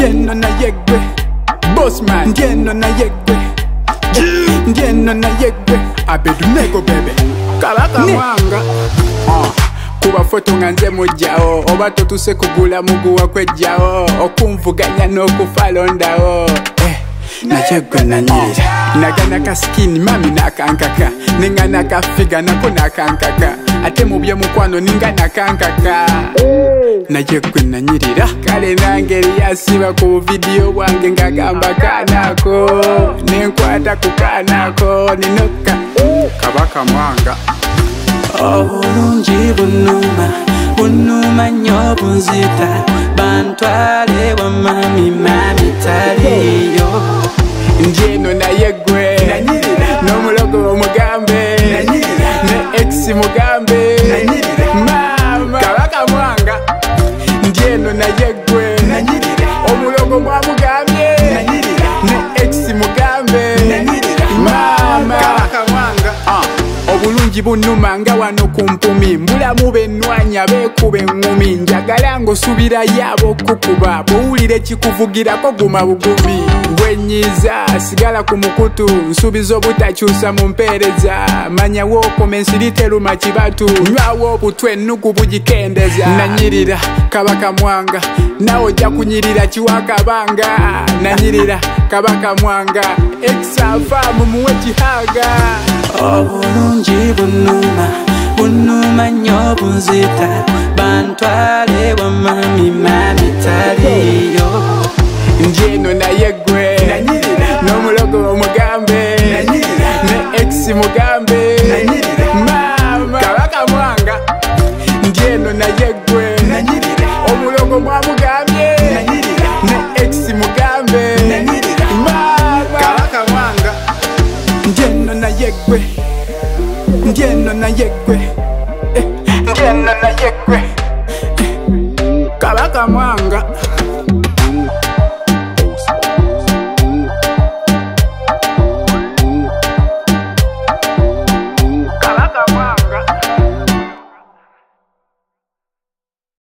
Ndieno na yegwe Bossman Ndieno na yegwe Ndieno na yegwe Abedunego bebe Kabaka mwanga Kuba foto nga nze mujjawo oba totuse kugula muguwa kwejjawo okumvuganya n'okufalondawo Najegwe nanyirira nagana kaskini mami nakankaka ningana kafiga nako nakankaka ate mu byemukwano ninga nakankaka Najegwe nanyirira kale nangeri yasiba ku video bwange ngagamba kanako nenkwata ku kanako ninoka Kabaka mwanga Obulungi bunuma nnyo bunzita bantwale wa mami taliyo Ndieno na yegwe n'omulogo omugambe ne ex mugambe mama Kabaka mwanga Ndieno na yegwe omulogo mwamugambye ne ex mugambe mama Kabaka mwanga Obulungi bunuma nga wano kumpumi mbulamu benwanya bekube ngumi njagala ngosubira yabo kukuba buwulire kikuvugirako guma bugumi bwenyiza sigala ku mukutu nsubizo butakyusa mu mpeereza manya wokomensi literuma kibatu nywawo obutwe nugu bugikendeza nanyirira Kabaka mwanga nawe ojja kunyirira kiwakabanga nanyirira Kabaka mwanga exafamu muwe kihaga Obulungi bunuma nnyo bunzita bantwale wa mami taliyo Ndieno na yegwe n'omulogo omugambe ne ex mugambe mama Kabaka mwanga Ndieno na yegwe omulogo mwamugambye ne ex mugambe mama Kabaka mwanga Ndieno na yegwe Ndieno na yegwe Ndieno na yegwe Kabaka mwanga